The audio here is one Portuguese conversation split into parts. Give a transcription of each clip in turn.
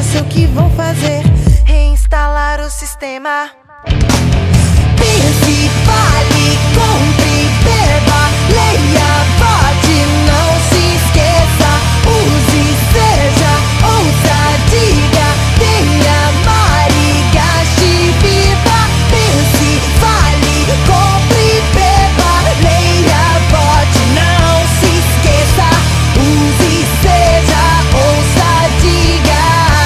sei o que vão fazer. Reinstalar o sistema. Pense, fale, compre, beba, leia, vote, não se esqueça. Use, seja, ouça, diga, tenha, mare, gaste, viva. Pense, fale, compre, beba, leia, vote, não se esqueça. Use, seja, ouça, diga.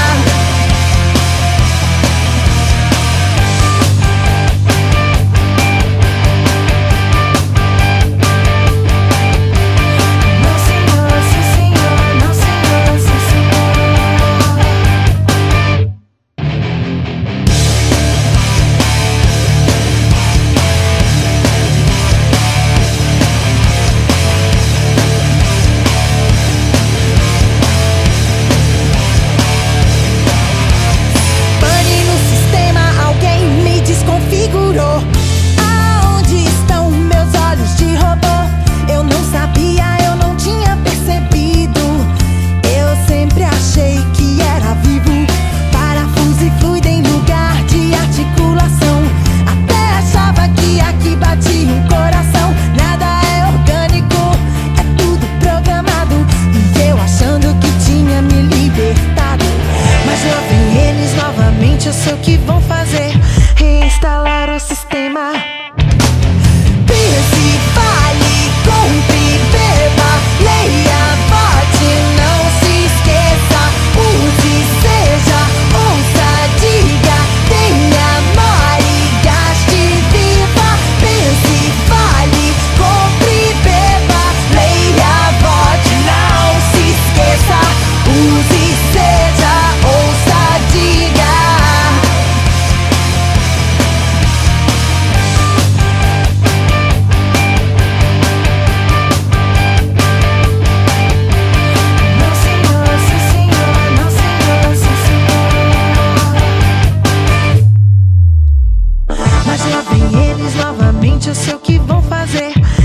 Aonde estão meus olhos de robô? Eu não sabia, eu não tinha percebido. Eu sempre achei que era vivo. Parafuso e fluido em lugar de articulação. Até achava que aqui batia um coração. Nada é orgânico, é tudo programado. E eu achando que tinha me libertado. Mas lá vem eles novamente, eu sei o que vão fazer. Reinstalar o sistema. Pense, fale, compre, beba, leia, vote, não se esqueça. Use, seja, ouça, diga, tenha, more, gaste, viva. Pense, fale, compre, beba, leia, vote, não se esqueça. Use, seja, ouça, diga. Mas lá vem eles novamente, eu sei o que vão fazer.